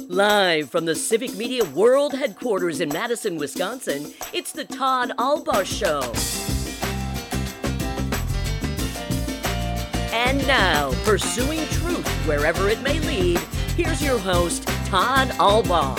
Live from the Civic Media World Headquarters in Madison, Wisconsin, it's the Todd Albaugh Show. And now, pursuing truth wherever it may lead, here's your host, Todd Albaugh.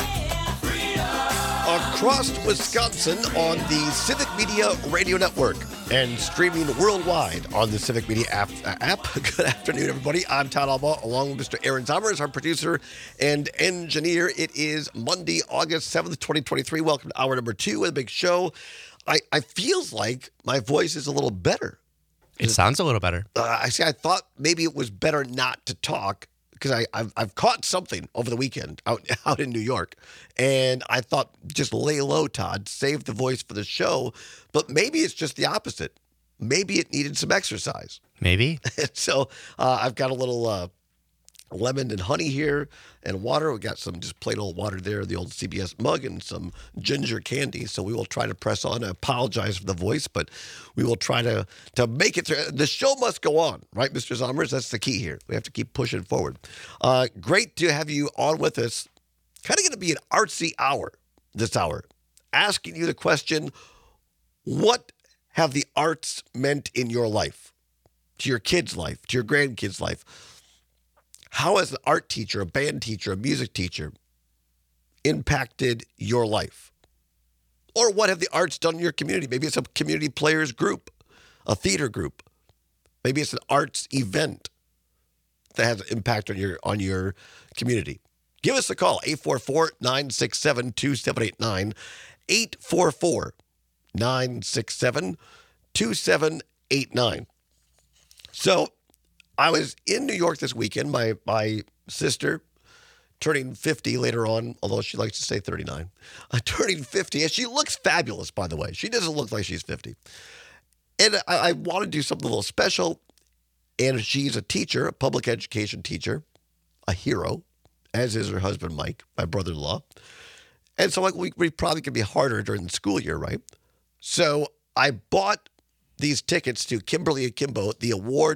Across Wisconsin on the Civic Media Radio Network and streaming worldwide on the Civic Media app. Good afternoon, everybody. I'm Todd Albaugh, along with Mr. Aaron Zommers, our producer and engineer. It is Monday, August 7th, 2023. Welcome to hour number 2 of the big show. I feels like my voice is a little better. It sounds a little better. I thought maybe it was better not to talk because I've caught something over the weekend out in New York, and I thought just lay low, Todd, save the voice for the show. But maybe it's just the opposite. Maybe it needed some exercise. Maybe. So I've got a little lemon and honey here and water. We got some just plain old water there, the old CBS mug, and some ginger candy. So we will try to press on. I apologize for the voice, but we will try to make it through. The show must go on, right, Mr. Zommers? That's the key here. We have to keep pushing forward. Great to have you on with us. Kind of going to be an artsy hour this hour, asking you the question, what have the arts meant in your life, to your kids' life, to your grandkids' life? How has an art teacher, a band teacher, a music teacher impacted your life? Or what have the arts done in your community? Maybe it's a community players group, a theater group. Maybe it's an arts event that has an impact on your community. Give us a call, 844-967-2789, 844-967-2789. So I was in New York this weekend. My sister turning 50 later on, although she likes to say 39, turning 50. And she looks fabulous, by the way. She doesn't look like she's 50. And I want to do something a little special. And she's a teacher, a public education teacher, a hero, as is her husband, Mike, my brother-in-law. And so we probably could be harder during the school year, right? So I bought these tickets to Kimberly Akimbo, the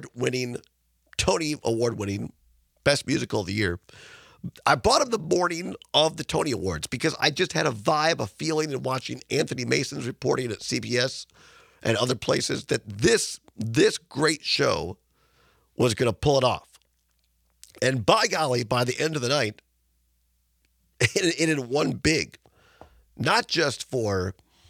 Tony Award-winning Best Musical of the Year. I bought them the morning of the Tony Awards because I just had a vibe, a feeling in watching Anthony Mason's reporting at CBS and other places that this great show was going to pull it off. And by golly, by the end of the night, it had won big. Not just for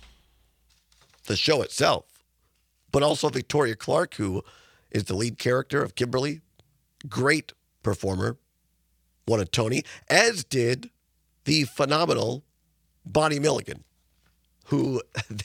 the show itself, but also Victoria Clark, who is the lead character of Kimberly. Great performer. Won a Tony, as did the phenomenal Bonnie Milligan, who,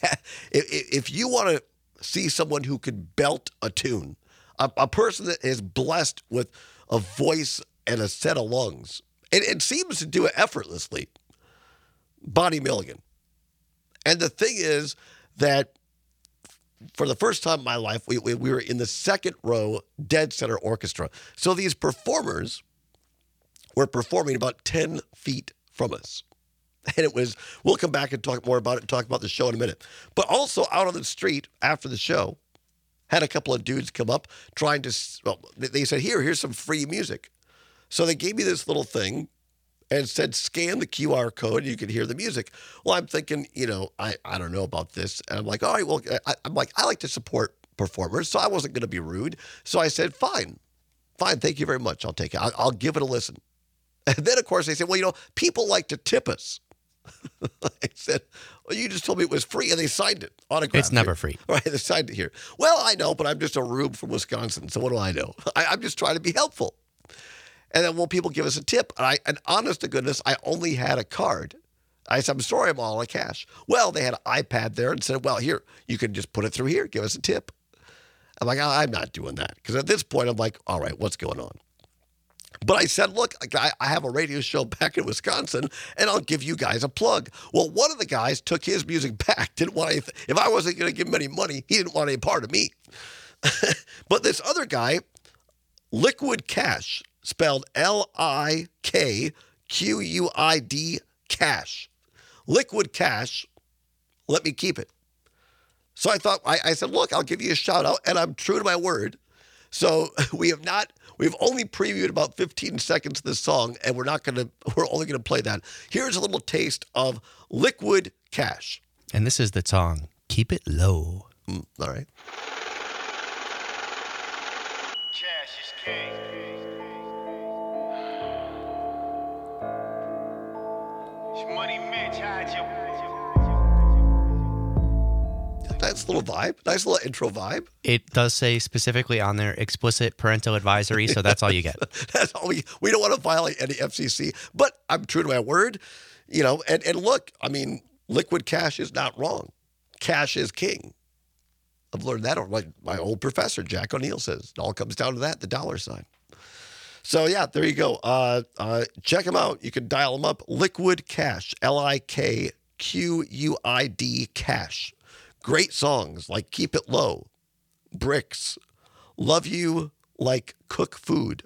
if you want to see someone who could belt a tune, a person that is blessed with a voice and a set of lungs, it seems to do it effortlessly, Bonnie Milligan. And the thing is that for the first time in my life, we were in the second row dead center orchestra. So these performers were performing about 10 feet from us. And it was, we'll come back and talk more about it and talk about the show in a minute. But also out on the street after the show, had a couple of dudes come up trying to, they said, here's some free music. So they gave me this little thing and said, scan the QR code and you can hear the music. Well, I'm thinking, I don't know about this. And I'm like, all right, well, I like to support performers, so I wasn't going to be rude. So I said, fine, thank you very much. I'll take it. I'll give it a listen. And then, of course, they said, well, people like to tip us. I said, well, you just told me it was free, and they signed it, autographed. It's never free. Right, they signed it here. Well, I know, but I'm just a rube from Wisconsin, so what do I know? I'm just trying to be helpful. And then, people give us a tip. And honest to goodness, I only had a card. I said, I'm sorry, I'm all out of cash. Well, they had an iPad there and said, well, here, you can just put it through here, give us a tip. I'm like, I'm not doing that. Because at this point, I'm like, all right, what's going on? But I said, look, I have a radio show back in Wisconsin, and I'll give you guys a plug. Well, one of the guys took his music back. Didn't want anything. If I wasn't going to give him any money, he didn't want any part of me. But this other guy, Liquid Cash, spelled Likquid Cash. Liquid Cash, let me keep it. So I thought, I said, look, I'll give you a shout out, and I'm true to my word. So we have not We've only previewed about 15 seconds of this song, and we're only gonna play that. Here's a little taste of Liquid Cash. And this is the song, Keep It Low. All right. Cash is king. It's Money Mitch, hide your... Nice little vibe. Nice little intro vibe. It does say specifically on there, explicit parental advisory, so that's all you get. That's all we don't want to violate any FCC, but I'm true to my word, and look, I mean, Liquid Cash is not wrong. Cash is king. I've learned that, like my old professor, Jack O'Neill, says. It all comes down to that, the dollar sign. So, yeah, there you go. Check them out. You can dial them up. Liquid Cash, LIKQUID Cash. Great songs like Keep It Low, Bricks, Love You Like Cook Food.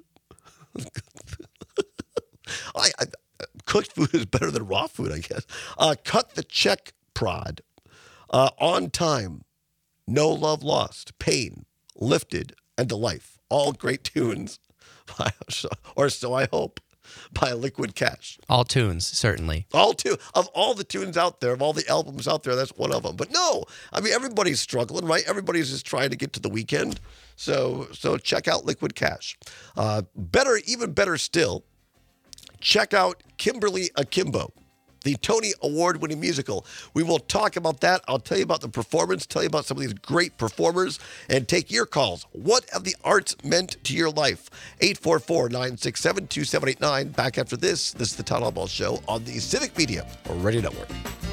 Cooked food is better than raw food, I guess. Cut the Check Prod. On Time, No Love Lost, Pain, Lifted, and The Life. All great tunes, or so I hope, by Liquid Cash. All tunes, certainly. Of all the tunes out there, of all the albums out there, that's one of them. But no, I mean, everybody's struggling, right? Everybody's just trying to get to the weekend. So check out Liquid Cash. Even better still, check out Kimberly Akimbo, the Tony Award-winning musical. We will talk about that. I'll tell you about the performance, tell you about some of these great performers, and take your calls. What have the arts meant to your life? 844-967-2789. Back after this. This is the Todd Albaugh Show on the Civic Media Radio Network.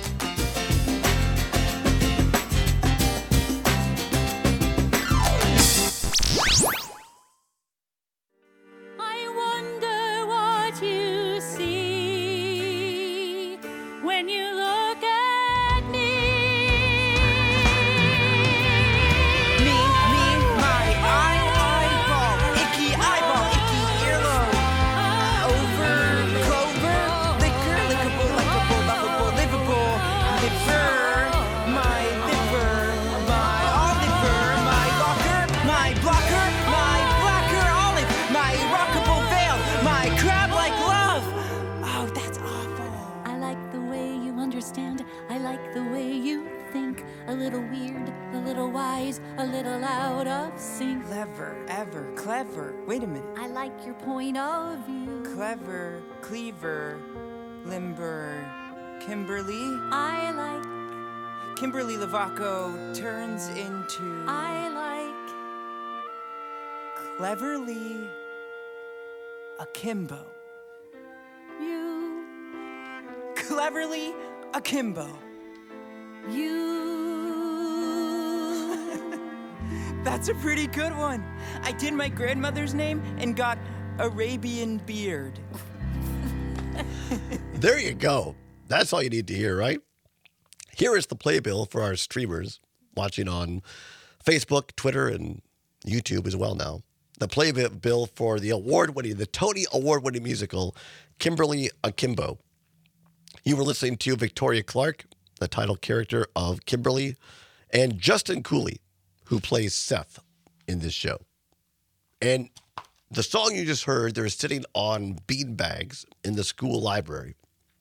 I wonder what you see when you look at me. Me, my eyeball, icky earlobe. Over, clover, liquor, lickable, likable, lovable, livable, liver, my liver, my Oliver, my locker, my blocker, my blacker olive, my rockable veil, my crab-like love. Oh, that's awful. I like the way you understand. I like the way you think. A little weird, a little wise, a little out of sync. Clever, ever, clever. Wait a minute. I like your point of view. Clever, cleaver, limber, Kimberly. I like, Kimberly Lavaco turns into I like. cleverly akimbo. You, Cleverly akimbo. you. That's a pretty good one. I did my grandmother's name and got Arabian beard. There you go. That's all you need to hear, right? Here is the playbill for our streamers watching on Facebook, Twitter, and YouTube as well now. The playbill for the Tony Award-winning musical, Kimberly Akimbo. You were listening to Victoria Clark, the title character of Kimberly, and Justin Cooley, who plays Seth in this show. And the song you just heard, they're sitting on beanbags in the school library.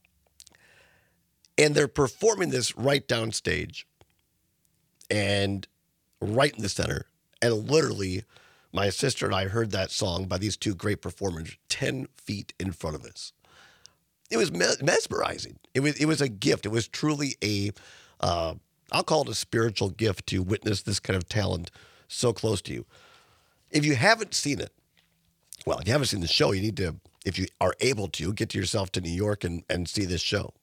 And they're performing this right downstage and right in the center. And literally, my sister and I heard that song by these two great performers 10 feet in front of us. It was mesmerizing. It was a gift. It was truly I'll call it a spiritual gift to witness this kind of talent so close to you. If you haven't seen it, well, if you haven't seen the show, you need to, if you are able to, get yourself to New York and see this show.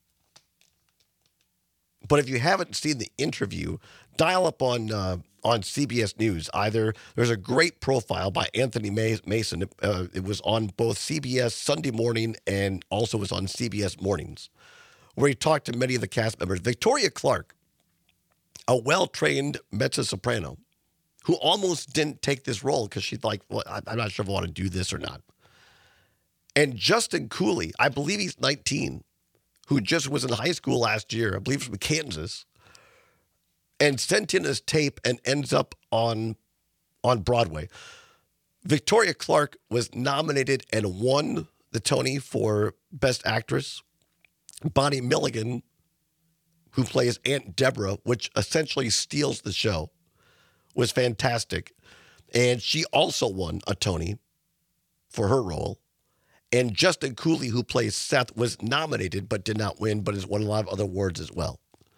But if you haven't seen the interview, dial up on CBS News. There's a great profile by Anthony Mason. It was on both CBS Sunday morning and also was on CBS Mornings, where he talked to many of the cast members. Victoria Clark, a well-trained mezzo-soprano, who almost didn't take this role because she's like, well, I'm not sure if I want to do this or not. And Justin Cooley, I believe he's 19, who just was in high school last year, I believe from Kansas, and sent in his tape and ends up on Broadway. Victoria Clark was nominated and won the Tony for Best Actress. Bonnie Milligan, who plays Aunt Deborah, which essentially steals the show, was fantastic. And she also won a Tony for her role. And Justin Cooley, who plays Seth, was nominated but did not win, but has won a lot of other awards as well.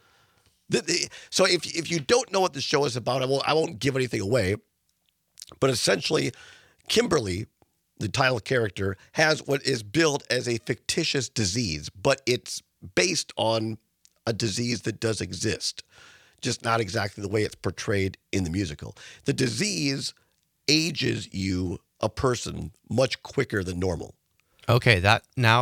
So if you don't know what the show is about, I won't give anything away. But essentially, Kimberly, the title character, has what is billed as a fictitious disease, but it's based on a disease that does exist, just not exactly the way it's portrayed in the musical. The disease ages you, a person, much quicker than normal. Okay, that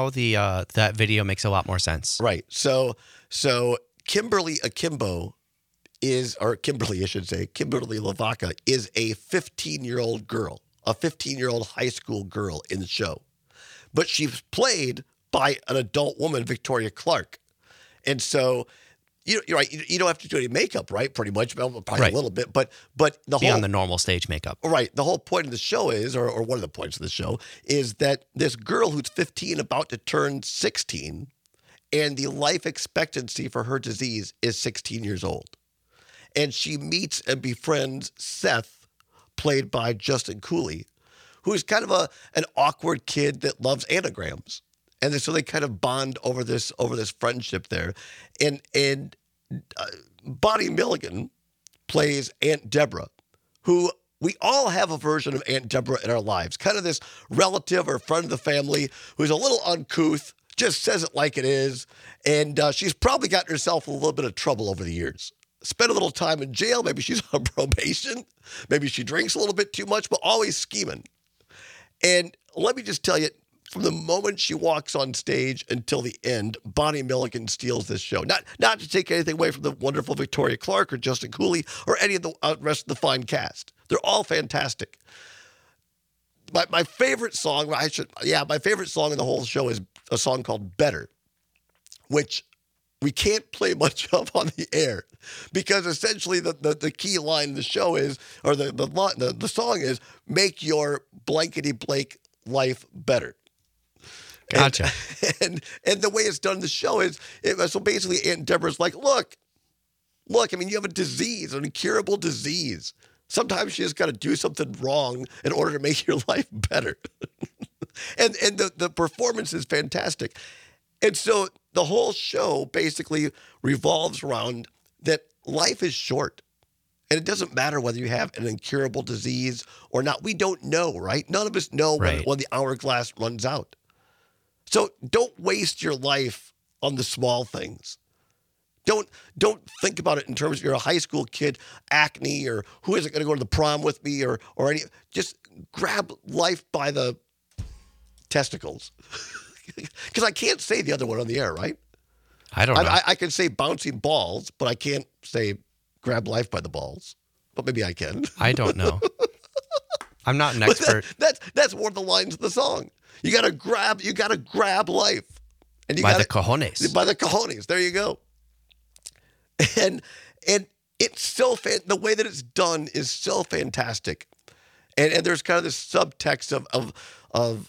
video makes a lot more sense. Right. So Kimberly Akimbo Kimberly Lavaca is a 15-year-old girl, a 15-year-old high school girl in the show. But she's played by an adult woman, Victoria Clark. And so you're right, you don't have to do any makeup, right? Pretty much, probably right. A little bit, but the Beyond the normal stage makeup. Right. The whole point of the show is, or one of the points of the show, is that this girl who's 15 about to turn 16, and the life expectancy for her disease is 16 years old. And she meets and befriends Seth, played by Justin Cooley, who is kind of an awkward kid that loves anagrams. And so they kind of bond over this friendship there. And Bonnie Milligan plays Aunt Deborah, who we all have a version of Aunt Deborah in our lives. Kind of this relative or friend of the family who's a little uncouth, just says it like it is. And she's probably gotten herself in a little bit of trouble over the years. Spent a little time in jail. Maybe she's on probation. Maybe she drinks a little bit too much, but always scheming. And let me just tell you, from the moment she walks on stage until the end, Bonnie Milligan steals this show. Not to take anything away from the wonderful Victoria Clark or Justin Cooley or any of the rest of the fine cast. They're all fantastic. My favorite song, my favorite song in the whole show is a song called Better, which we can't play much of on the air because essentially the key line in the show is, or the song is, make your blankety blank life better. Gotcha. And the way it's done in the show is, so basically Aunt Deborah's like, look, I mean, you have a disease, an incurable disease. Sometimes you just got to do something wrong in order to make your life better. and the performance is fantastic. And so the whole show basically revolves around that life is short. And it doesn't matter whether you have an incurable disease or not. We don't know, right? None of us know when the hourglass runs out. So don't waste your life on the small things. Don't think about it in terms of you're a high school kid, acne, or who isn't going to go to the prom with me, or any. Just grab life by the testicles. Because I can't say the other one on the air, right? I don't know. I can say bouncing balls, but I can't say grab life by the balls. But maybe I can. I don't know. I'm not an expert. That's one of the lines of the song. You gotta grab life, and by the cojones. By the cojones. There you go. And it's so the way that it's done is so fantastic, and there's kind of this subtext of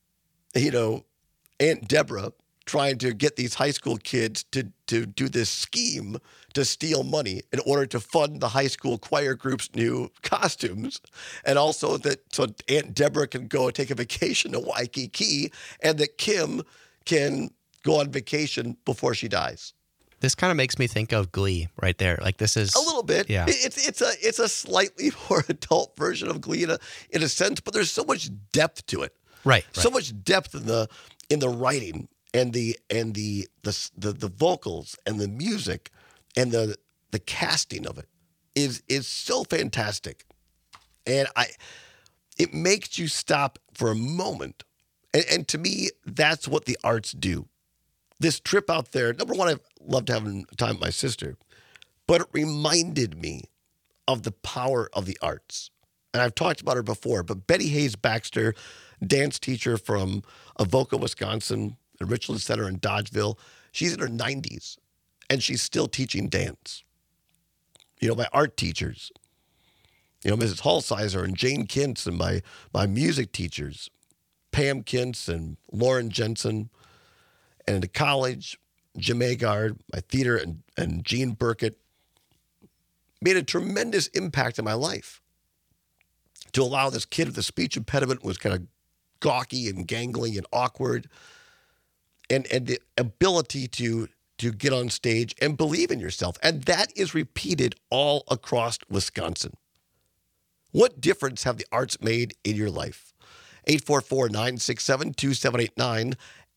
Aunt Deborah trying to get these high school kids to do this scheme to steal money in order to fund the high school choir group's new costumes. And also so Aunt Deborah can go take a vacation to Waikiki and that Kim can go on vacation before she dies. This kind of makes me think of Glee right there. Like this is a little bit. Yeah. It's a slightly more adult version of Glee in a sense, but there's so much depth to it. Right. So much depth in the writing and the vocals and the music and the casting of it is so fantastic. And it makes you stop for a moment. And to me, that's what the arts do. This trip out there, number one, I loved having time with my sister, but it reminded me of the power of the arts. And I've talked about her before, but Betty Hayes Baxter, dance teacher from Avoca, Wisconsin, at Richland Center in Dodgeville, she's in her 90s, and she's still teaching dance. My art teachers, Mrs. Halsizer and Jane Kintz and my music teachers, Pam Kintz and Lauren Jensen, and into college, Jim Agard, my theater, and Gene Burkett, made a tremendous impact in my life. To allow this kid with a speech impediment who was kind of gawky and gangly and awkward, and the ability to get on stage and believe in yourself. And that is repeated all across Wisconsin. What difference have the arts made in your life? 844-967-2789,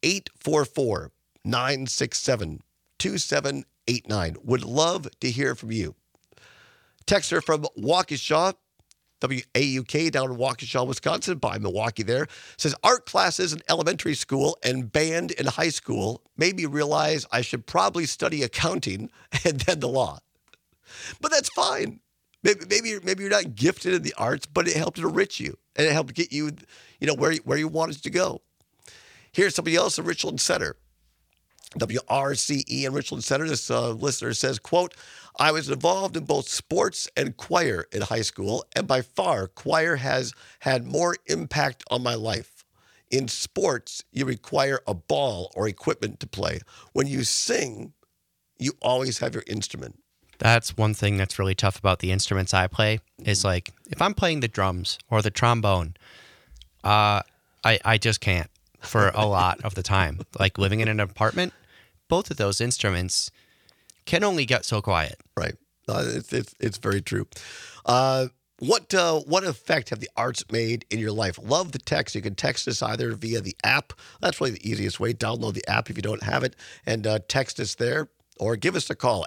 844-967-2789. Would love to hear from you. Texter from Waukesha, WAUK, down in Waukesha, Wisconsin, by Milwaukee there, says art classes in elementary school and band in high school made me realize I should probably study accounting and then the law. But that's fine. Maybe you're not gifted in the arts, but it helped enrich you and it helped get you, where you wanted to go. Here's somebody else in Richland Center. WRCE in Richland Center. This listener says, quote, I was involved in both sports and choir in high school, and by far, choir has had more impact on my life. In sports, you require a ball or equipment to play. When you sing, you always have your instrument. That's one thing that's really tough about the instruments I play is like, if I'm playing the drums or the trombone, I just can't for a lot of the time. Like living in an apartment, both of those instruments can only get so quiet. Right. It's very true. What effect have the arts made in your life? Love the text. You can text us either via the app. That's really the easiest way. Download the app if you don't have it and text us there. Or give us a call,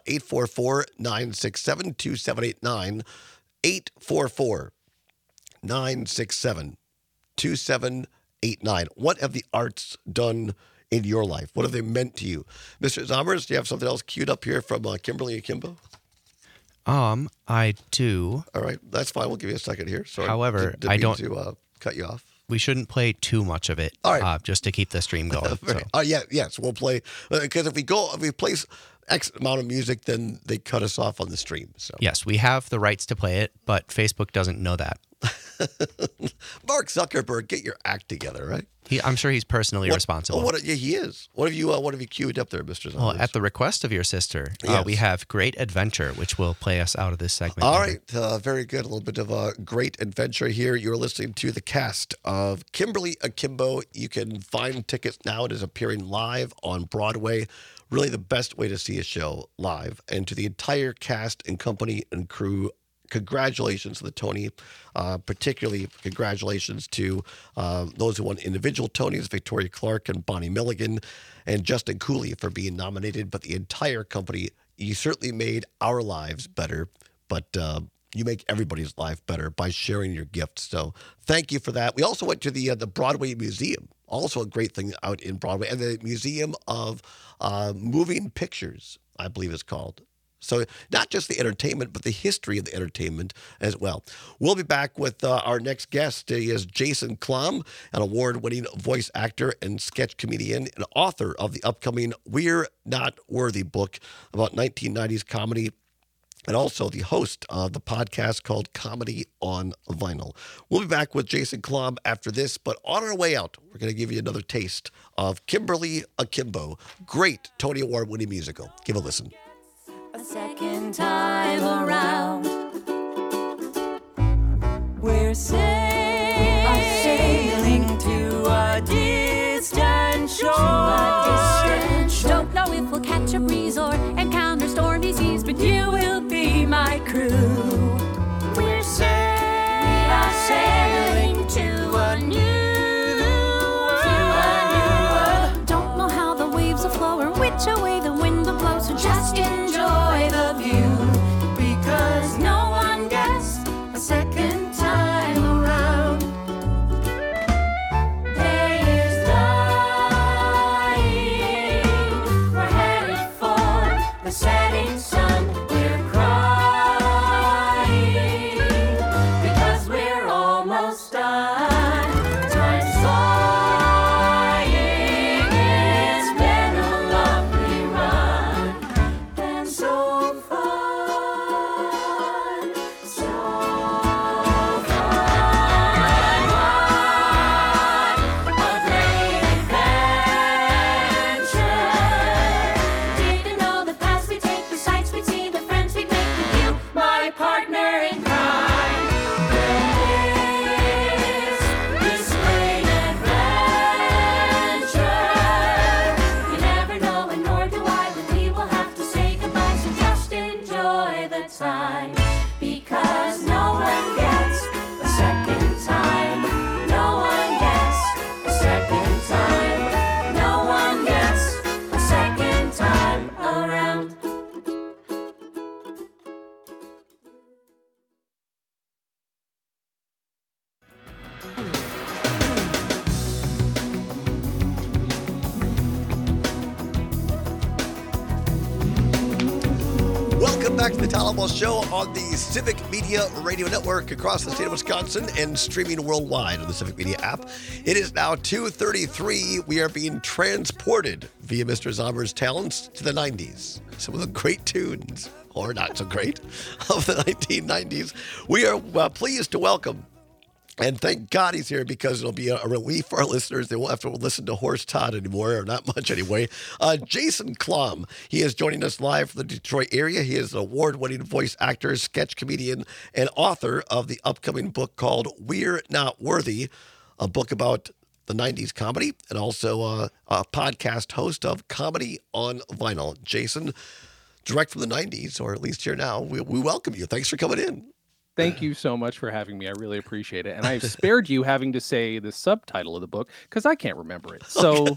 844-967-2789, 844-967-2789. What have the arts done in your life? What have they meant to you? Mr. Zomers, do you have something else queued up here from Kimberly Akimbo? I do. All right, that's fine. We'll give you a second here. Sorry. However, didn't I mean don't to cut you off. We shouldn't play too much of it. All right. Just to keep the stream going. Yes, we'll play because if we play X amount of music, then they cut us off on the stream. So yes, we have the rights to play it, but Facebook doesn't know that. Mark Zuckerberg, get your act together, right? I'm sure he's personally responsible. Yeah, he is. What have you queued up there, Mr. Zomers? Well, at the request of your sister, yes. We have Great Adventure, which will play us out of this segment. All right, very good. A little bit of a Great Adventure here. You're listening to the cast of Kimberly Akimbo. You can find tickets now. It is appearing live on Broadway. Really the best way to see a show live. And to the entire cast and company and crew, congratulations to the Tony. Particularly congratulations to those who won individual Tonys, Victoria Clark and Bonnie Milligan, and Justin Cooley for being nominated. But the entire company, you certainly made our lives better, but you make everybody's life better by sharing your gifts. So thank you for that. We also went to the Broadway Museum, also a great thing out in Broadway, and the Museum of Moving Pictures, I believe it's called. So not just the entertainment, but the history of the entertainment as well. We'll be back with our next guest. He is Jason Klum, an award-winning voice actor and sketch comedian and author of the upcoming We're Not Worthy book about 1990s comedy, and also the host of the podcast called Comedy on Vinyl. We'll be back with Jason Klum after this, but on our way out, we're going to give you another taste of Kimberly Akimbo. Great Tony Award-winning musical. Give a listen. A second time around, we're sailing to a distant shore. Don't know if we'll catch a breeze or encounter stormy seas, but you will be my crew. We're sailing to a new world. Don't know how the waves will flow or which way the wind will blow, so just enjoy the view, because no one gets a second time around. Day is dying, we're headed for the setting sun. We're crying back to the Todd Albaugh Show on the Civic Media Radio Network across the state of Wisconsin and streaming worldwide on the Civic Media app. It is now 2:33. We are being transported via Mr. Zommer's talents to the 90s. Some of the great tunes, or not so great, of the 1990s. We are pleased to welcome, and thank God he's here because it'll be a relief for our listeners. They won't have to listen to Horse Todd anymore, or not much anyway. Jason Klum. He is joining us live from the Detroit area. He is an award-winning voice actor, sketch comedian, and author of the upcoming book called We're Not Worthy, a book about the 90s comedy, and also a podcast host of Comedy on Vinyl. Jason, direct from the 90s, or at least here now, we welcome you. Thanks for coming in. Thank you so much for having me. I really appreciate it. And I've spared you having to say the subtitle of the book because I can't remember it. So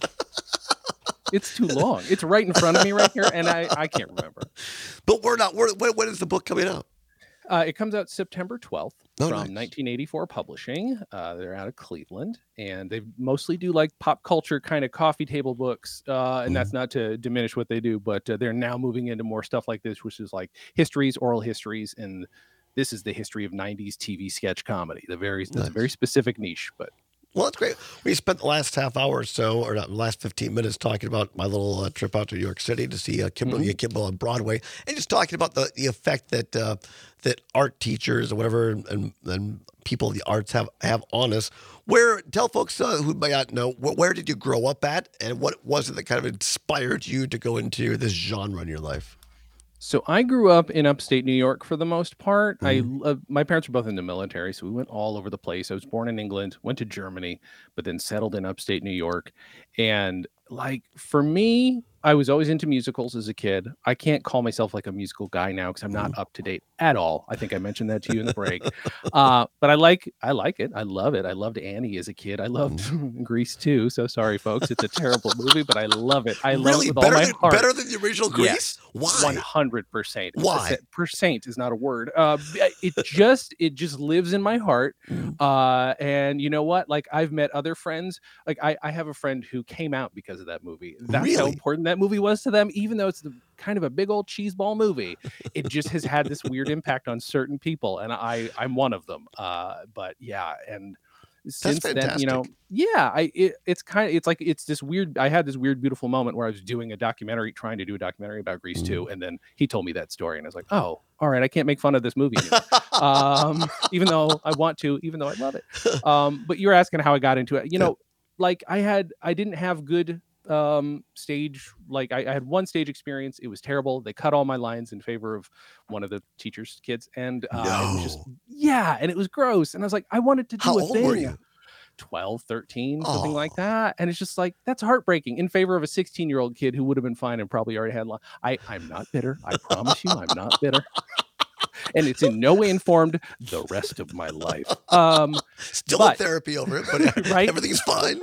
it's too long. It's right in front of me right here, and I can't remember. But when is the book coming out? It comes out September 12th from nice. 1984 Publishing. They're out of Cleveland, and they mostly do like pop culture kind of coffee table books. And that's not to diminish what they do, but they're now moving into more stuff like this, which is like histories, oral histories, and this is the history of 90s TV sketch comedy. That's a very specific niche, but. Well, that's great. We spent the last half hour or so, or not, the last 15 minutes talking about my little trip out to New York City to see Kimberly and Kimball on Broadway, and just talking about the effect that that art teachers or whatever and people in the arts have on us. Tell folks who may not know, where did you grow up at, and what was it that kind of inspired you to go into this genre in your life? So I grew up in upstate New York for the most part. My parents were both in the military, so we went all over the place. I was born in England, went to Germany, but then settled in upstate New York. And like for me, I was always into musicals as a kid. I can't call myself like a musical guy now because I'm not up to date at all. I think I mentioned that to you in the break. But I like it. I love it. I loved Annie as a kid. I loved Grease too. So sorry, folks. It's a terrible movie, but I love it. I love it with all my heart. Better than the original Grease? Yes. Why? 100%. Why? Percent is not a word. It just lives in my heart. And you know what? Like I've met other friends. Like I have a friend who came out because of that movie. That's how important that movie was to them, even though it's kind of a big old cheeseball movie. It just has had this weird impact on certain people, and I'm one of them. But yeah, and since then, it's this weird. I had this weird, beautiful moment where I was trying to do a documentary about Grease 2, and then he told me that story, and I was like, oh, all right, I can't make fun of this movie anymore. Even though I want to, even though I love it. But you were asking how I got into it. Like I didn't have good stage, like I had one stage experience. It was terrible. They cut all my lines in favor of one of the teacher's kids, and it was just and it was gross, and I was like, I wanted to do How a old thing. were you? 12, 13, something like that. And it's just like, that's heartbreaking in favor of a 16-year-old kid who would have been fine and probably already had I'm not bitter. I promise you, I'm not bitter. And it's in no way informed the rest of my life. Still in therapy over it, but right? Everything's fine.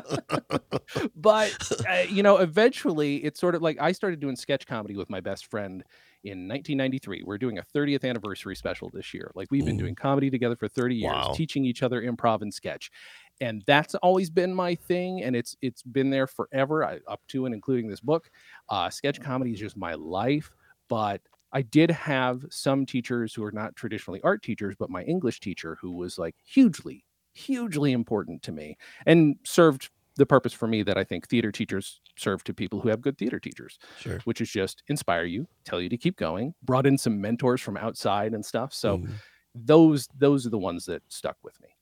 But, eventually it's sort of like I started doing sketch comedy with my best friend in 1993. We're doing a 30th anniversary special this year. Like we've been doing comedy together for 30 years, teaching each other improv and sketch. And that's always been my thing. And it's been there forever, up to and including this book. Sketch comedy is just my life. But I did have some teachers who are not traditionally art teachers, but my English teacher who was like hugely, hugely important to me and served the purpose for me that I think theater teachers serve to people who have good theater teachers, which is just inspire you, tell you to keep going, brought in some mentors from outside and stuff. So those are the ones that stuck with me.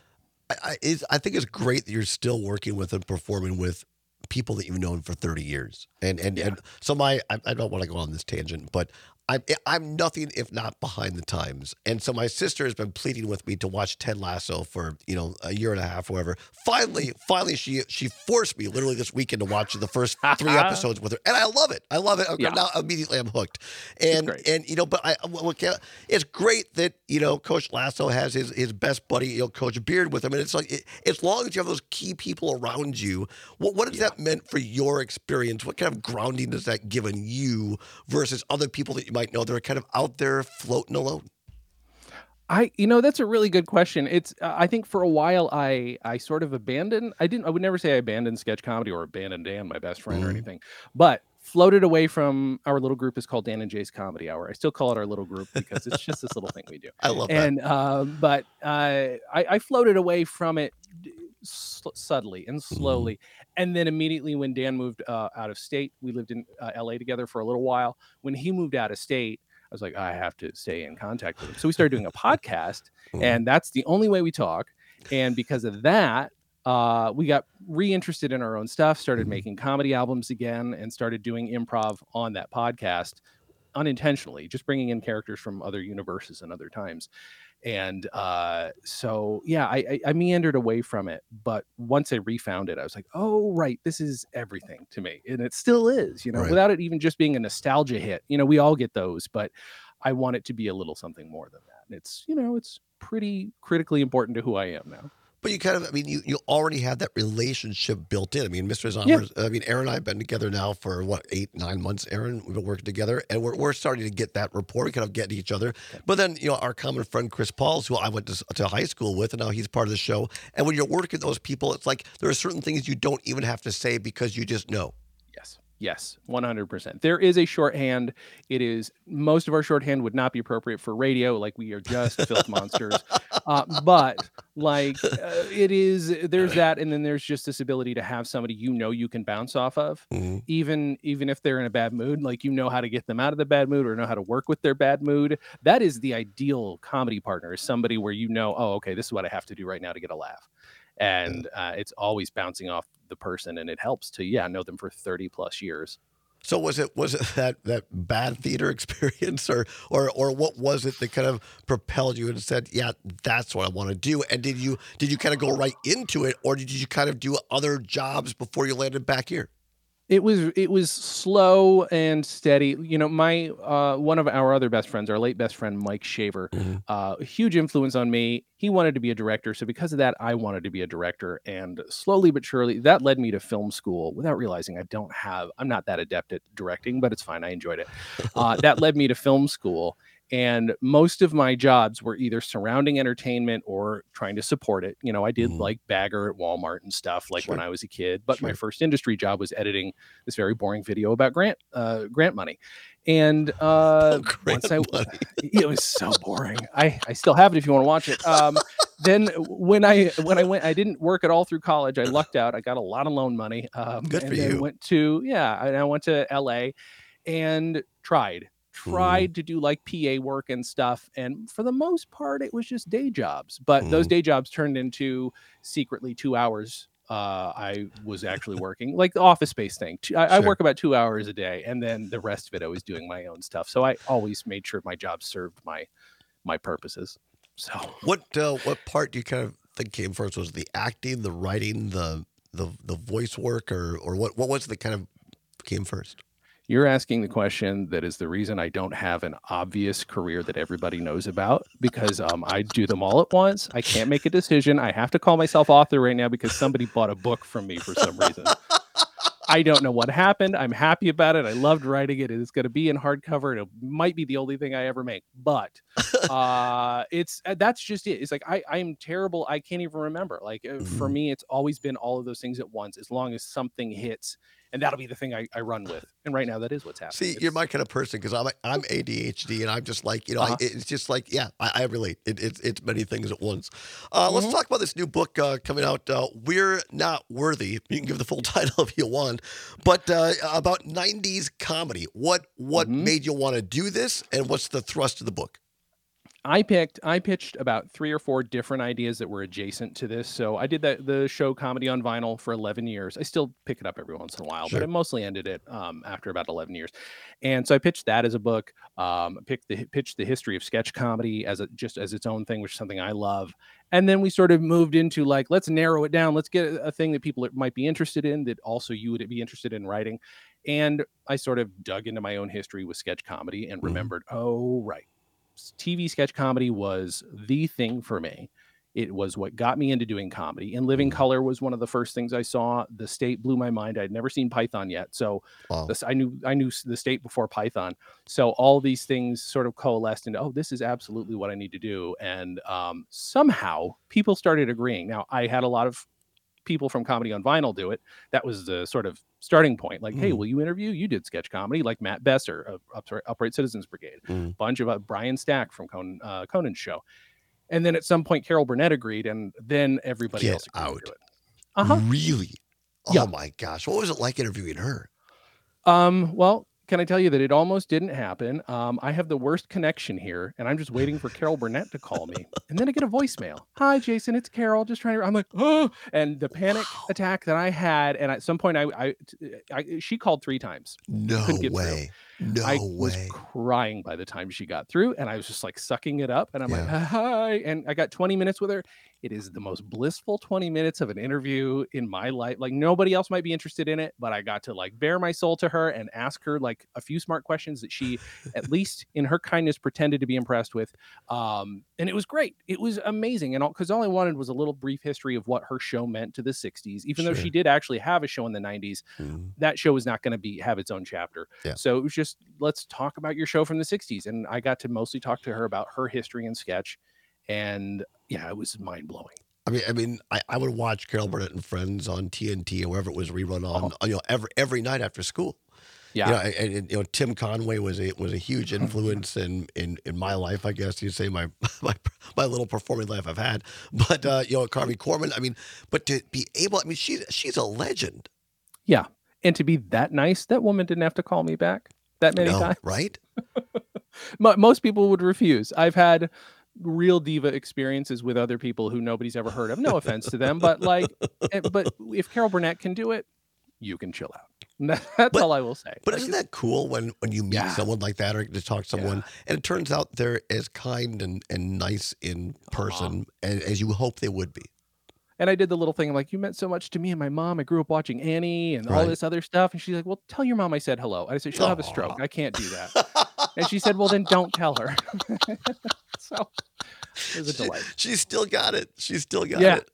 I think it's great that you're still working with and performing with people that you've known for 30 years. And so I don't want to go on this tangent, but I'm nothing if not behind the times. And so my sister has been pleading with me to watch Ted Lasso for, a year and a half, or whatever. Finally, she forced me literally this weekend to watch the first 3 episodes with her. And I love it. Now immediately I'm hooked. And but it's great that, Coach Lasso has his best buddy, Coach Beard with him. And it's like, as long as you have those key people around you, what has that meant for your experience? What kind of grounding has that given you versus other people that you might know that are kind of out there floating alone? That's a really good question. It's I think for a while I sort of abandoned. I would never say I abandoned sketch comedy or abandoned Dan, my best friend, or anything. But floated away from our little group. Is called Dan and Jay's Comedy Hour. I still call it our little group because it's just this little thing we do. I love that. And but I floated away from it subtly and slowly, and then immediately when Dan moved out of state, we lived in LA together for a little while. When he moved out of state, I was like, I have to stay in contact with him. So we started doing a podcast, and that's the only way we talk. And because of that, we got reinterested in our own stuff, started making comedy albums again, and started doing improv on that podcast unintentionally, just bringing in characters from other universes and other times. And so, yeah, I meandered away from it. But once I refound it, I was like, oh, right, this is everything to me. And it still is, Right. without it even just being a nostalgia hit. We all get those, but I want it to be a little something more than that. And it's, it's pretty critically important to who I am now. But you kind of, I mean, you already had that relationship built in. I mean, Mr. Zombers, I mean, Aaron and I have been together now for what, 8-9 months, Aaron? We've been working together, and we're starting to get that rapport. We kind of get each other. But then, our common friend, Chris Pauls, who I went to high school with, and now he's part of the show. And when you're working with those people, it's like there are certain things you don't even have to say because you just know. Yes, 100%. There is a shorthand. It is, most of our shorthand would not be appropriate for radio. Like, we are just filth monsters. But it is, there's that. And then there's just this ability to have somebody, you can bounce off of, even if they're in a bad mood, like, how to get them out of the bad mood or know how to work with their bad mood. That is the ideal comedy partner, is somebody where oh, okay, this is what I have to do right now to get a laugh. And it's always bouncing off the person, and it helps to know them for 30 plus years. So was it that bad theater experience, or what was it that kind of propelled you and said, yeah, that's what I want to do? And did you kind of go right into it, or did you kind of do other jobs before you landed back here? It was slow and steady. My one of our other best friends, our late best friend, Mike Shaver, a huge influence on me. He wanted to be a director. So because of that, I wanted to be a director. And slowly but surely, that led me to film school without realizing I'm not that adept at directing, but it's fine. I enjoyed it. That led me to film school. And most of my jobs were either surrounding entertainment or trying to support it. I did like bagger at Walmart and stuff when I was a kid. But my first industry job was editing this very boring video about grant money. And it was so boring. I still have it if you want to watch it. Then when I went, I didn't work at all through college. I lucked out. I got a lot of loan money. Good for you. I went to LA and tried to do like PA work and stuff. And for the most part, it was just day jobs. But those day jobs turned into secretly 2 hours. I was actually working, like the Office Space thing. I work about 2 hours a day. And then the rest of it, I was doing my own stuff. So I always made sure my job served my purposes. So what part do you kind of think came first? Was it the acting, the writing, the voice work, or what was it that kind of came first? You're asking the question that is the reason I don't have an obvious career that everybody knows about, because I do them all at once. I can't make a decision. I have to call myself author right now because somebody bought a book from me for some reason. I don't know what happened. I'm happy about it. I loved writing it. It's going to be in hardcover. It might be the only thing I ever make, but that's just it. It's like I'm terrible. I can't even remember. For me, it's always been all of those things at once. As long as something hits, and that'll be the thing I run with. And right now, that is what's happening. See, you're my kind of person because I'm ADHD, and I'm just like, it's just like, I relate. It's many things at once. Let's talk about this new book coming out, We're Not Worthy. You can give the full title if you want, but about 90s comedy. What made you want to do this, and what's the thrust of the book? I pitched about 3 or 4 different ideas that were adjacent to this. So I did the show Comedy on Vinyl for 11 years. I still pick it up every once in a while, but I mostly ended it after about 11 years. And so I pitched that as a book. Pitched the history of sketch comedy as its own thing, which is something I love. And then we sort of moved into let's narrow it down. Let's get a thing that people might be interested in, that also you would be interested in writing. And I sort of dug into my own history with sketch comedy and remembered, oh, right. TV sketch comedy was the thing for me. It was what got me into doing comedy. And Living Color was one of the first things I saw. The State blew my mind. I'd never seen Python yet. So I knew The State before Python. So all these things sort of coalesced into, this is absolutely what I need to do. And somehow people started agreeing. Now, I had a lot of people from Comedy on Vinyl do it. That was the sort of starting point. Like, hey, will you interview? You did sketch comedy, like Matt Besser of Upright Citizens Brigade, bunch of Brian Stack from Conan's show. And then at some point, Carol Burnett agreed, and then everybody else agreed to do it. Really? Oh my gosh. What was it like interviewing her? Well, can I tell you that it almost didn't happen? I have the worst connection here, and I'm just waiting for Carol Burnett to call me. And then I get a voicemail. Hi, Jason, it's Carol. Just trying to, I'm like, oh, and the panic attack that I had. And at some point she called 3 times. No way. I was crying by the time she got through, and I was just like sucking it up. And I'm like, hi. And I got 20 minutes with her. It is the most blissful 20 minutes of an interview in my life. Like, nobody else might be interested in it, but I got to like bare my soul to her and ask her like a few smart questions that she, at least in her kindness, pretended to be impressed with. And it was great. It was amazing. And because all I wanted was a little brief history of what her show meant to the 60s. Even though she did actually have a show in the 90s, that show was not going to have its own chapter. So it was just, let's talk about your show from the 60s. And I got to mostly talk to her about her history and sketch. And yeah, it was mind blowing. I mean, I would watch Carol Burnett and Friends on TNT or wherever it was rerun on, every night after school. Yeah, and Tim Conway was a huge influence in my life. I guess you'd say my little performing life I've had. But Carvey Korman. I mean, but to be able, I mean, she's a legend. Yeah, and to be that nice, that woman didn't have to call me back that many times. Right? Most people would refuse. I've had real diva experiences with other people who nobody's ever heard of. No offense to them, but if Carol Burnett can do it, you can chill out. That's all I will say. But isn't that cool when you meet someone like that or just talk to someone and it turns out they're as kind and nice in person as you hope they would be? And I did the little thing. I'm like, you meant so much to me and my mom. I grew up watching Annie and all this other stuff. And she's like, well, tell your mom I said hello. I said, she'll have a stroke. I can't do that. And she said, well, then don't tell her. So it was a delight. She's still got it. It.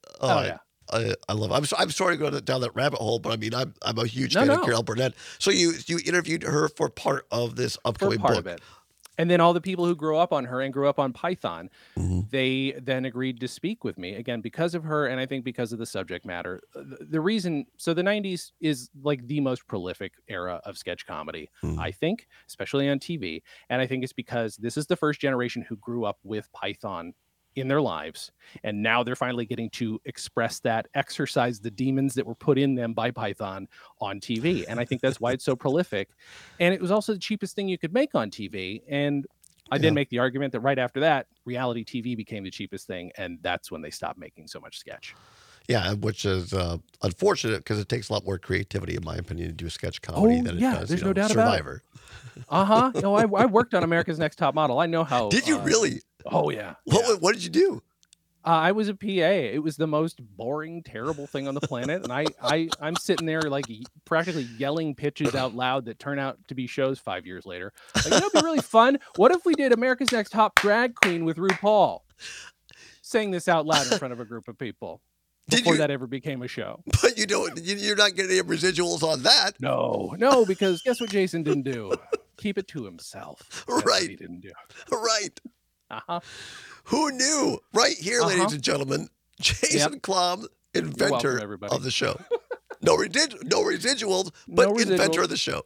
I love it. I'm sorry to go down that rabbit hole, but I mean, I'm a huge fan of Carol Burnett. So you interviewed her for part of this upcoming book. Of it. And then all the people who grew up on her and grew up on Python, they then agreed to speak with me again because of her, and I think because of the subject matter. The reason, so the 90s is like the most prolific era of sketch comedy, I think, especially on TV. And I think it's because this is the first generation who grew up with Python in their lives, and now they're finally getting to express that, exercise the demons that were put in them by Python on TV. And I think that's why it's so prolific. And it was also the cheapest thing you could make on TV. And I did make the argument that right after that, reality TV became the cheapest thing, and that's when they stopped making so much sketch. Yeah, which is unfortunate because it takes a lot more creativity, in my opinion, to do sketch comedy than it does. There's no doubt Survivor. About it. No, I worked on America's Next Top Model. I know how. Did you really? Oh yeah. What did you do? I was a PA. It was the most boring, terrible thing on the planet, and I'm sitting there like practically yelling pitches out loud that turn out to be shows 5 years later. Like, it'd be really fun. What if we did America's Next Top Drag Queen with RuPaul? Saying this out loud in front of a group of people before that ever became a show. But you're not getting any residuals on that. No, because guess what Jason didn't do? Keep it to himself. That's what he didn't do. Right. Who knew? Right here, ladies and gentlemen, Jason Klamm, inventor of the show. No residuals, but inventor of the show.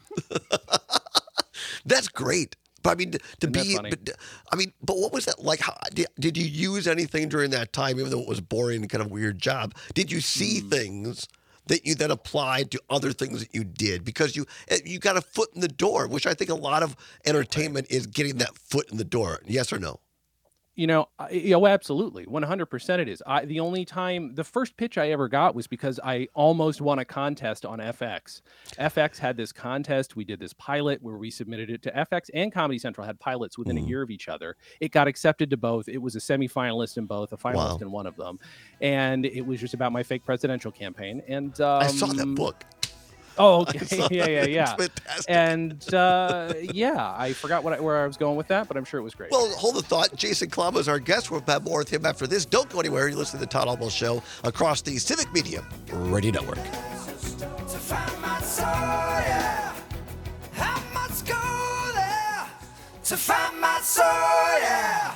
That's great. But I mean, but what was that like? How, did you use anything during that time, even though it was boring and kind of weird job? Did you see things that you then applied to other things that you did? Because you got a foot in the door, which I think a lot of entertainment is getting that foot in the door. Yes or no? Absolutely. 100% it is. The first pitch I ever got was because I almost won a contest on FX. FX had this contest. We did this pilot where we submitted it to FX, and Comedy Central had pilots within a year of each other. It got accepted to both. It was a semifinalist in both, a finalist in one of them. And it was just about my fake presidential campaign. And I saw that book. Oh, okay. Yeah. It's fantastic. And I forgot where I was going with that, but I'm sure it was great. Well, hold the thought. Jason Klamm is our guest. We'll have more with him after this. Don't go anywhere. You're listening to the Todd Almost Show across the Civic Media Radio Network. To find my soul, yeah. I must go there to find my soul, yeah.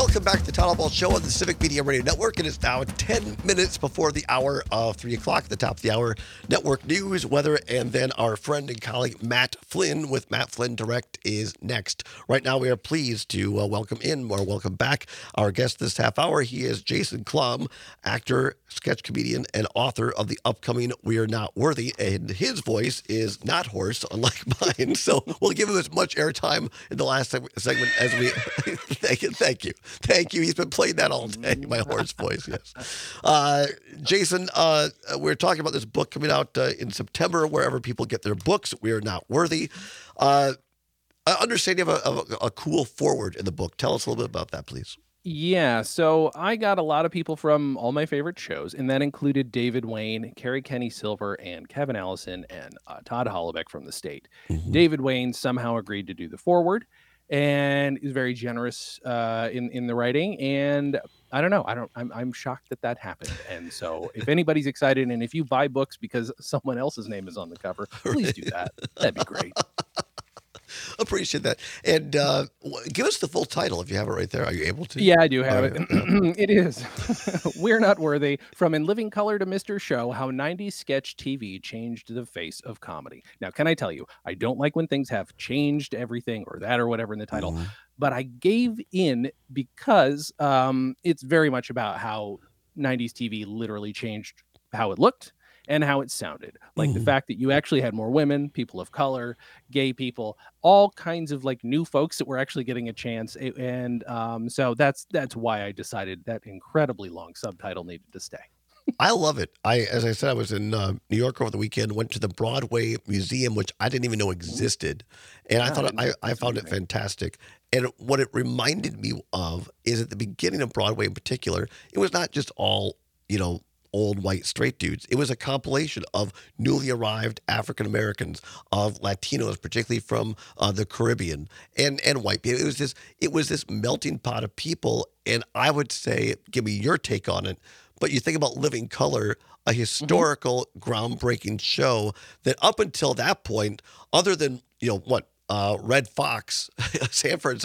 Welcome back to the Todd Ball Show on the Civic Media Radio Network. It is now 10 minutes before the hour of 3 o'clock, the top of the hour. Network news, weather, and then our friend and colleague Matt Flynn with Matt Flynn Direct is next. Right now, we are pleased to welcome back our guest this half hour. He is Jason Klum, actor, sketch comedian, and author of the upcoming We Are Not Worthy. And his voice is not hoarse, unlike mine. So we'll give him as much airtime in the last segment as we... Thank you. He's been playing that all day, my hoarse voice, yes. Jason, we're talking about this book coming out in September, wherever people get their books. We Are Not Worthy. I understand you have a cool foreword in the book. Tell us a little bit about that, please. Yeah, so I got a lot of people from all my favorite shows, and that included David Wayne, Carrie Kenny Silver, and Kevin Allison, and Todd Hollebeck from The State. David Wayne somehow agreed to do the foreword, and is very generous in the writing. And I don't know. I'm shocked that happened. And so if anybody's excited, and if you buy books because someone else's name is on the cover, please do that. That'd be great. Appreciate that. And give us the full title if you have it right there. Are you able to? Yeah, I do have it. It is We're Not Worthy, From In Living Color to Mr. Show, How 90s Sketch TV Changed the Face of Comedy. Now, can I tell you, I don't like when things have changed everything or that or whatever in the title, but I gave in because it's very much about how 90s TV literally changed how it looked and how it sounded. Like the fact that you actually had more women, people of color, gay people, all kinds of like new folks that were actually getting a chance. And so that's why I decided that incredibly long subtitle needed to stay. I love it. As I said, I was in New York over the weekend, went to the Broadway Museum, which I didn't even know existed. And I found it fantastic. And what it reminded me of is at the beginning of Broadway in particular, it was not just all, old white straight dudes. It was a compilation of newly arrived African Americans, of Latinos, particularly from the Caribbean, and white people. It was this melting pot of people. And I would say, give me your take on it. But you think about Living Color, a historical, groundbreaking show that up until that point, other than Red Fox, Sanford.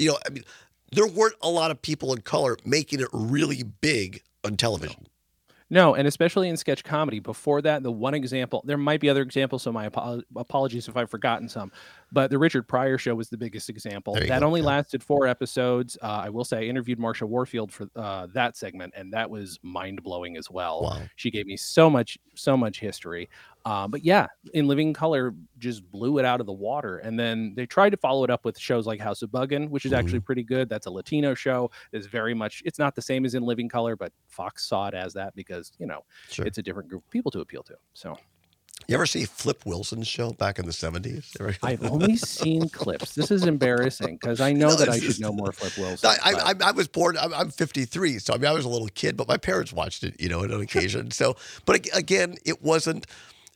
There weren't a lot of people in color making it really big on television. No, and especially in sketch comedy. Before that, the one example, there might be other examples, so my apologies if I've forgotten some, but the Richard Pryor Show was the biggest example. That only lasted 4 episodes. I will say I interviewed Marsha Warfield for that segment, and that was mind-blowing as well. Wow. She gave me so much history. But yeah, In Living Color just blew it out of the water. And then they tried to follow it up with shows like House of Buggin', which is actually pretty good. That's a Latino show. It's very much, it's not the same as In Living Color, but Fox saw it as that because, it's a different group of people to appeal to. So. You ever see Flip Wilson's show back in the 70s? I've only seen clips. This is embarrassing because I know that I should know more Flip Wilson. I was born, I'm 53, so I was a little kid, but my parents watched it, on an occasion. So, but again, it wasn't,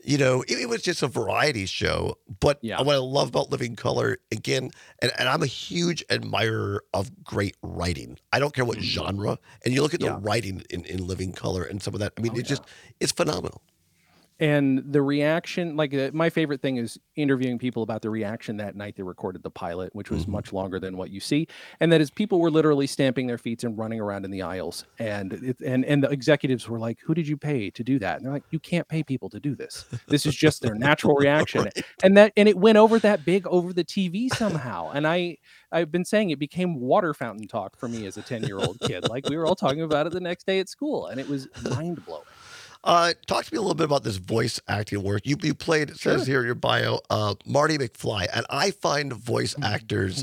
it was just a variety show. But what I love about Living Color, again, and I'm a huge admirer of great writing. I don't care what genre. And you look at the writing in Living Color and some of that. It's phenomenal. And the reaction, my favorite thing is interviewing people about the reaction that night they recorded the pilot, which was much longer than what you see. And that is people were literally stamping their feet and running around in the aisles. And the executives were like, who did you pay to do that? And they're like, you can't pay people to do this. This is just their natural reaction. Right. And it went over that big over the TV somehow. And I've been saying it became water fountain talk for me as a 10-year-old kid. Like we were all talking about it the next day at school, and it was mind blowing. Talk to me a little bit about this voice acting work. You played, it says here in your bio, Marty McFly. And I find voice actors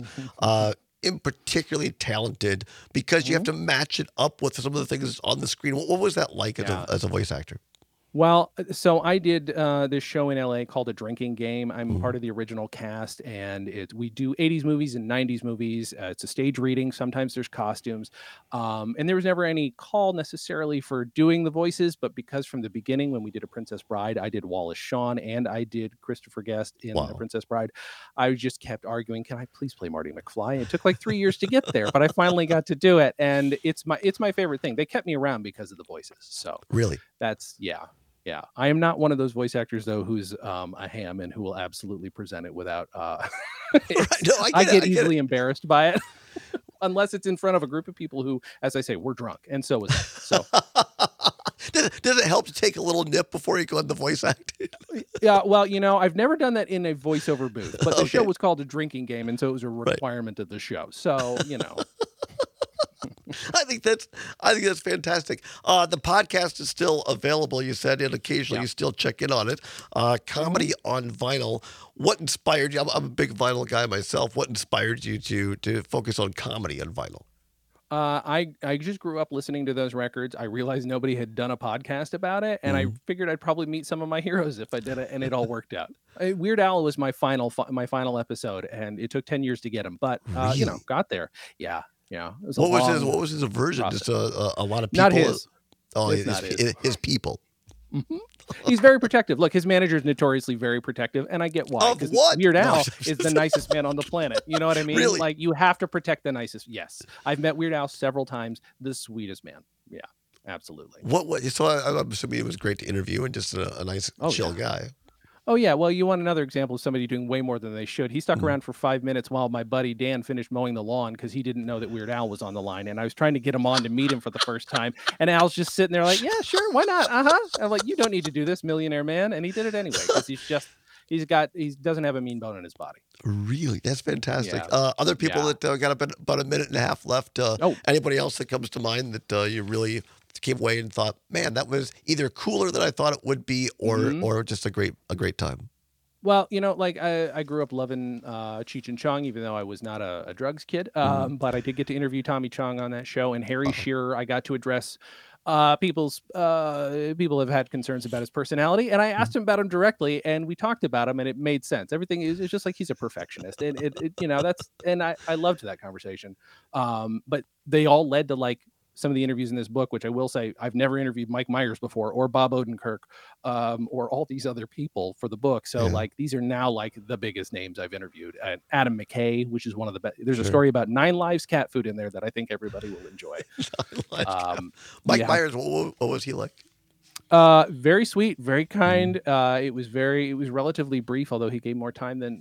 in particularly talented because you have to match it up with some of the things on the screen. What was that like as a voice actor? Well, so I did this show in LA called A Drinking Game. I'm part of the original cast, and we do 80s movies and 90s movies. It's a stage reading. Sometimes there's costumes. And there was never any call necessarily for doing the voices, but because from the beginning when we did A Princess Bride, I did Wallace Shawn and I did Christopher Guest in A Princess Bride. I just kept arguing, can I please play Marty McFly? It took like 3 years to get there, but I finally got to do it. And it's my favorite thing. They kept me around because of the voices. So really, that's, yeah, I am not one of those voice actors, though, who's a ham and who will absolutely present it without. I get easily embarrassed by it. unless it's in front of a group of people who, as I say, were drunk, and so was I. So. Does it help to take a little nip before you go into voice acting? Yeah, well, I've never done that in a voiceover booth, but the Okay. show was called A Drinking Game, and so it was a requirement of the show. So, I think that's fantastic. The podcast is still available, you said, and occasionally you still check in on it. Comedy on vinyl. What inspired you? I'm a big vinyl guy myself. What inspired you to focus on comedy on vinyl? I just grew up listening to those records. I realized nobody had done a podcast about it, and I figured I'd probably meet some of my heroes if I did it, and it all worked out. Weird Al was my final episode, and it took 10 years to get him, but got there. Yeah. It was What was his aversion? process. Just a lot of people. Not his. Oh, It's not his. his people. He's very protective. Look, his manager is notoriously very protective, and I get why. Of 'cause what? Weird No, Al is the nicest man on the planet. You know what I mean? Really? Like, you have to protect the nicest. Yes, I've met Weird Al several times. The sweetest man. Yeah, absolutely. What? So I'm assuming it was great to interview and just a nice, chill guy. Oh yeah, well, you want another example of somebody doing way more than they should. He stuck around for 5 minutes while my buddy Dan finished mowing the lawn because he didn't know that Weird Al was on the line, and I was trying to get him on to meet him for the first time, and Al's just sitting there like, yeah, sure, why not? I'm like, you don't need to do this, millionaire man, and he did it anyway because he doesn't have a mean bone in his body. Really, that's fantastic. Yeah. Other people that got about a minute and a half left. Anybody else that comes to mind that you really came away and thought, man, that was either cooler than I thought it would be, or just a great time. Well, I grew up loving Cheech and Chong, even though I was not a drugs kid. But I did get to interview Tommy Chong on that show, and Harry Shearer. I got to address people have had concerns about his personality, and I asked him about him directly, and we talked about him, and it made sense. Everything is just like he's a perfectionist, and I loved that conversation. But they all led to some of the interviews in this book, which I will say I've never interviewed Mike Myers before, or Bob Odenkirk, or all these other people for the book. So these are now the biggest names I've interviewed. Adam McKay, which is one of the best. There's a story about 9 Lives cat food in there that I think everybody will enjoy. Mike Myers, what was he like? Very sweet, very kind. It was relatively brief, although he gave more time than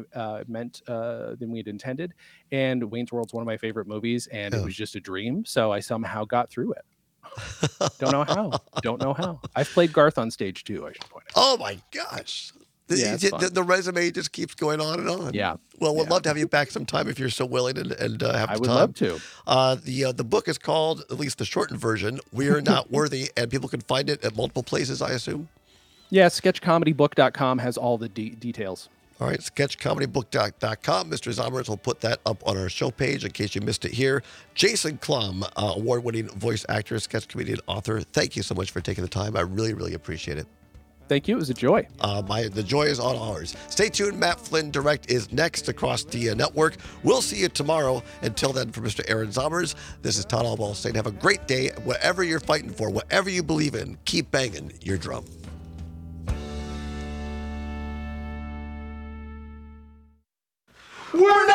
we had intended. And Wayne's World's one of my favorite movies, and it was just a dream. So I somehow got through it. Don't know how. I've played Garth on stage too, I should point out. Oh my gosh. The resume just keeps going on and on. Yeah. Well, we'd love to have you back sometime if you're so willing and have the time. I would love to. The book is called, at least the shortened version, We're Not Worthy, and people can find it at multiple places, I assume. Yeah, sketchcomedybook.com has all the details. All right, sketchcomedybook.com. Mr. Zommers will put that up on our show page in case you missed it here. Jason Klum, award-winning voice actor, sketch comedian, author. Thank you so much for taking the time. I really, really appreciate it. Thank you. It was a joy. The joy is all ours. Stay tuned. Matt Flynn Direct is next across the network. We'll see you tomorrow. Until then, for Mr. Aaron Zommers, this is Todd Albaugh saying have a great day. Whatever you're fighting for, whatever you believe in, keep banging your drum. We're not